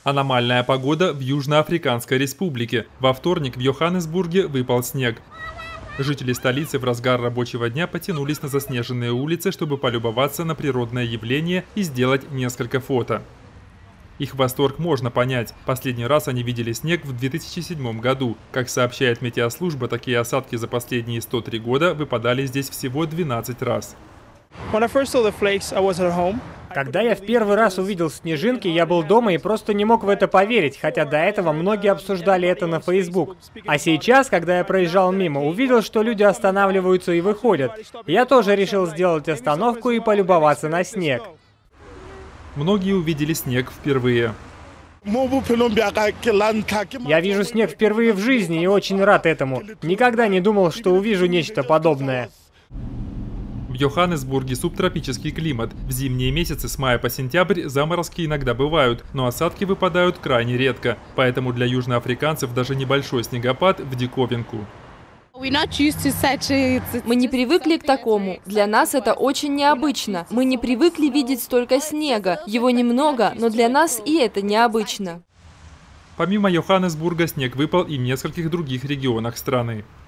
Аномальная погода в Южноафриканской республике. Во вторник в Йоханнесбурге выпал снег. Жители столицы в разгар рабочего дня потянулись на заснеженные улицы, чтобы полюбоваться на природное явление и сделать несколько фото. Их восторг можно понять. Последний раз они видели снег в 2007 году. Как сообщает метеослужба, такие осадки за последние 103 года выпадали здесь всего 12 раз. Когда я в первый раз увидел снежинки, я был дома и просто не мог в это поверить, хотя до этого многие обсуждали это на Facebook. А сейчас, когда я проезжал мимо, увидел, что люди останавливаются и выходят. Я тоже решил сделать остановку и полюбоваться на снег. Многие увидели снег впервые. Я вижу снег впервые в жизни и очень рад этому. Никогда не думал, что увижу нечто подобное. В Йоханнесбурге субтропический климат. В зимние месяцы с мая по сентябрь заморозки иногда бывают, но осадки выпадают крайне редко. Поэтому для южноафриканцев даже небольшой снегопад в диковинку. Мы не привыкли к такому. Для нас это очень необычно. Мы не привыкли видеть столько снега. Его немного, но для нас и это необычно. Помимо Йоханнесбурга снег выпал и в нескольких других регионах страны.